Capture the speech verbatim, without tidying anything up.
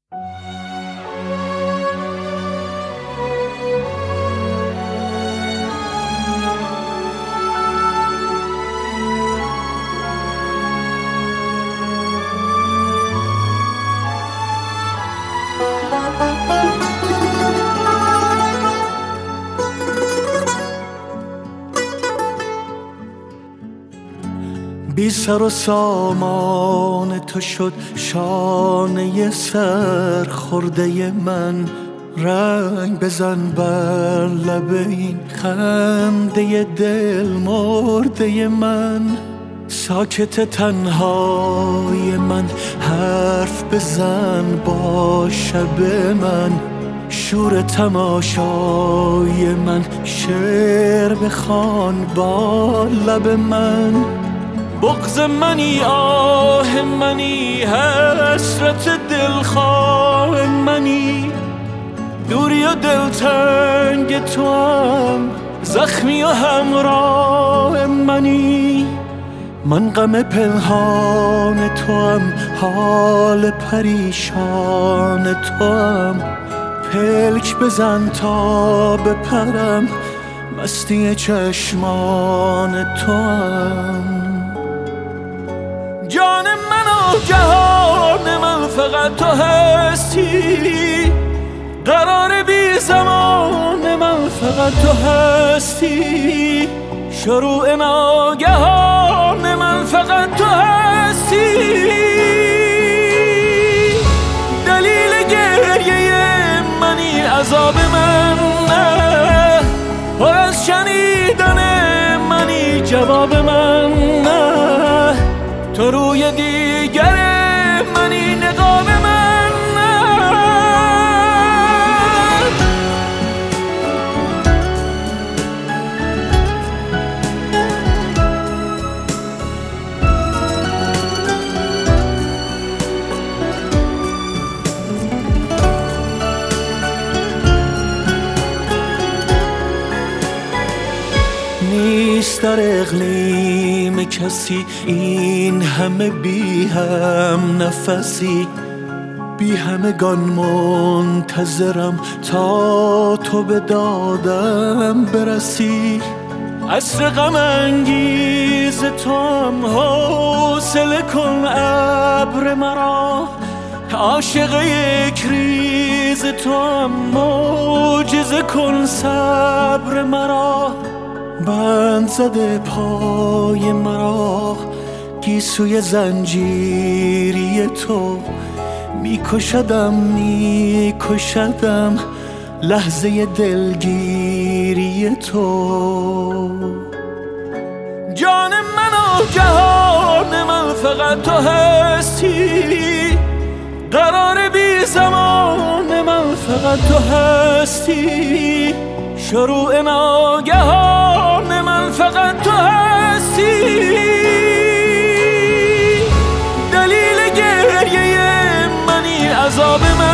بی سر و سامان تو شد شانه سر خورده من، رنگ بزن بر لب این خنده دل مرده من. ساکت تنهای من حرف بزن با شب من، شور تماشای من شعر بخوان با لب من. بغض منی آه منی حسرت دلخواه منی، دوری و دلتنگ تو هم زخمی و همراه منی. من غم پنهان تو هم حال پریشان تو هم، پلک بزن تا بپرم مستی چشمان تو هم. جان من و جهان من فقط تو هستی، قرار بی زمان من فقط تو هستی، شروع ناگهان من فقط تو هستی. دلیل گریه منی عذاب من نه، پر از شنیدن منی جواب من نه، تو روی دیگر منی نقاب من نه. نیست در اقلیم کسی این همه بی هم نفسی، بی همگان منتظرم تا تو به دادم برسی. عصر غم انگیز تو هم حوصله کن ابر مرا، عاشق یک ریز تو هم معجزه کن صبر مرا. بند زده پای مرا گیسوی زنجیری تو، میکشدم میکشدم لحظه دلگیری تو. جان من و جهان من فقط تو هستی، قرار بی زمان من فقط تو هستی، شروع ناگهان من فقط تو هستی. دلیل گریه منی عذاب من